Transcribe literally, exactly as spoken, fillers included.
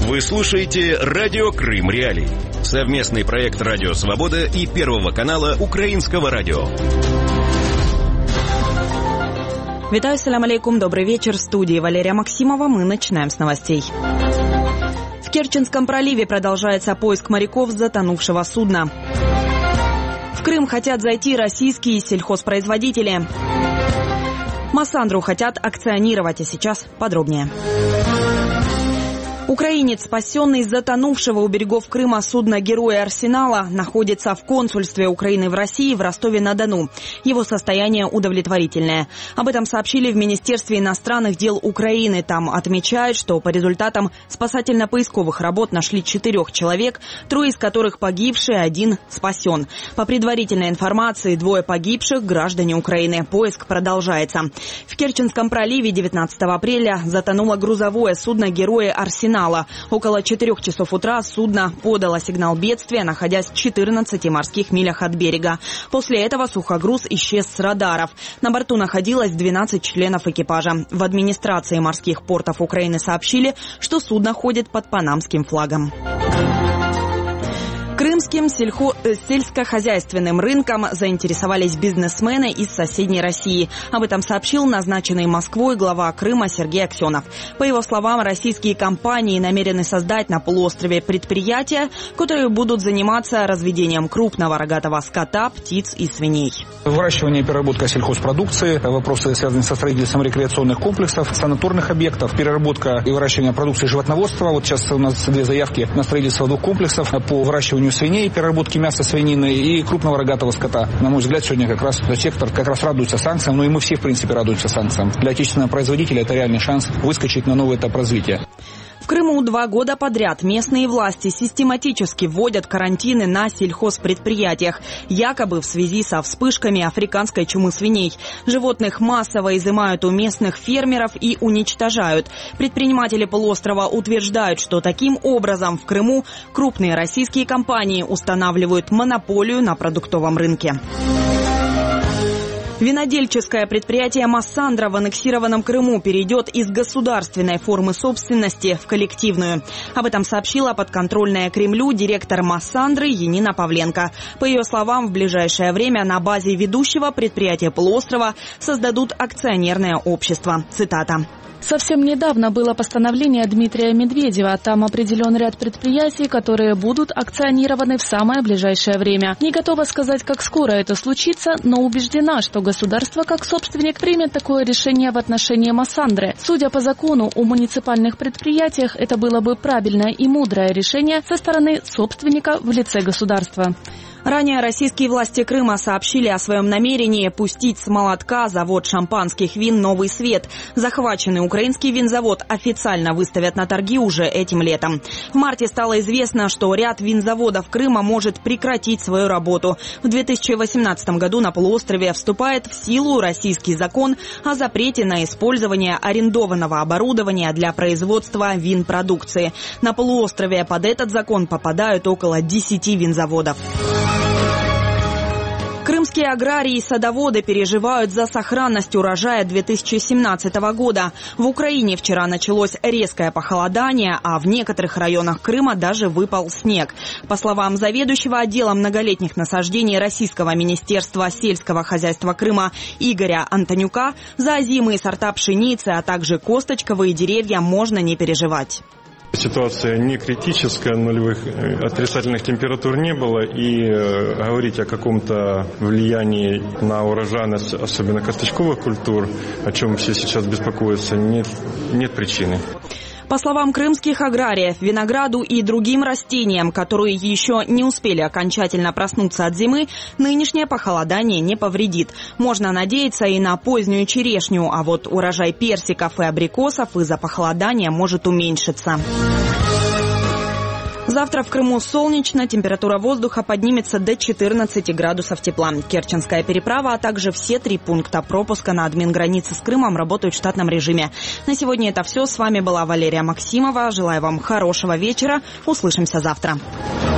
Вы слушаете Радио Крым Реалии. Совместный проект Радио Свобода и Первого канала Украинского радио. Витаю, салям алейкум, добрый вечер. В студии Валерия Максимова. Мы начинаем с новостей. В Керченском проливе продолжается поиск моряков с затонувшего судна. В Крым хотят зайти российские сельхозпроизводители. Массандру хотят акционировать, а сейчас подробнее. Украинец, спасенный из затонувшего у берегов Крыма судна «Героя Арсенала», находится в консульстве Украины в России в Ростове-на-Дону. Его состояние удовлетворительное. Об этом сообщили в Министерстве иностранных дел Украины. Там отмечают, что по результатам спасательно-поисковых работ нашли четырех человек, трое из которых погибшие, один спасен. По предварительной информации, двое погибших – граждане Украины. Поиск продолжается. В Керченском проливе девятнадцатого апреля затонуло грузовое судно «Героя Арсенала». Около четырех часов утра судно подало сигнал бедствия, находясь в четырнадцати морских милях от берега. После этого сухогруз исчез с радаров. На борту находилось двенадцать членов экипажа. В администрации морских портов Украины сообщили, что судно ходит под панамским флагом. Крымским сельхо... сельскохозяйственным рынком заинтересовались бизнесмены из соседней России. Об этом сообщил назначенный Москвой глава Крыма Сергей Аксенов. По его словам, российские компании намерены создать на полуострове предприятия, которые будут заниматься разведением крупного рогатого скота, птиц и свиней. Выращивание и переработка сельхозпродукции, вопросы, связанные со строительством рекреационных комплексов, санаторных объектов, переработка и выращивание продукции животноводства. Вот сейчас у нас две заявки на строительство двух комплексов по выращиванию свиней, переработки мяса свинины и крупного рогатого скота. На мой взгляд, сегодня как раз этот сектор как раз радуется санкциям, но и мы все, в принципе, радуемся санкциям. Для отечественного производителя это реальный шанс выскочить на новый этап развития. В Крыму два года подряд местные власти систематически вводят карантины на сельхозпредприятиях, якобы в связи со вспышками африканской чумы свиней. Животных массово изымают у местных фермеров и уничтожают. Предприниматели полуострова утверждают, что таким образом в Крыму крупные российские компании устанавливают монополию на продуктовом рынке. Винодельческое предприятие «Массандра» в аннексированном Крыму перейдет из государственной формы собственности в коллективную. Об этом сообщила подконтрольная Кремлю директор «Массандры» Янина Павленко. По ее словам, в ближайшее время на базе ведущего предприятия полуострова создадут акционерное общество. Цитата. Совсем недавно было постановление Дмитрия Медведева. Там определен ряд предприятий, которые будут акционированы в самое ближайшее время. Не готова сказать, как скоро это случится, но убеждена, что государство как собственник примет такое решение в отношении Массандры. Судя по закону, о муниципальных предприятиях это было бы правильное и мудрое решение со стороны собственника в лице государства. Ранее российские власти Крыма сообщили о своем намерении пустить с молотка завод шампанских вин «Новый свет». Захваченный украинский винзавод официально выставят на торги уже этим летом. В марте стало известно, что ряд винзаводов Крыма может прекратить свою работу. В две тысячи восемнадцатом году на полуострове вступает в силу российский закон о запрете на использование арендованного оборудования для производства винпродукции. На полуострове под этот закон попадают около десяти винзаводов. Крымские аграрии и садоводы переживают за сохранность урожая две тысячи семнадцатого года. В Украине вчера началось резкое похолодание, а в некоторых районах Крыма даже выпал снег. По словам заведующего отделом многолетних насаждений Российского министерства сельского хозяйства Крыма Игоря Антонюка, за озимые сорта пшеницы, а также косточковые деревья можно не переживать. Ситуация не критическая, нулевых отрицательных температур не было, и э, говорить о каком-то влиянии на урожайность, особенно косточковых культур, о чем все сейчас беспокоятся, нет, нет причины. По словам крымских аграриев, винограду и другим растениям, которые еще не успели окончательно проснуться от зимы, нынешнее похолодание не повредит. Можно надеяться и на позднюю черешню, а вот урожай персиков и абрикосов из-за похолодания может уменьшиться. Завтра в Крыму солнечно, температура воздуха поднимется до четырнадцати градусов тепла. Керченская переправа, а также все три пункта пропуска на админгранице с Крымом работают в штатном режиме. На сегодня это все. С вами была Валерия Максимова. Желаю вам хорошего вечера. Услышимся завтра.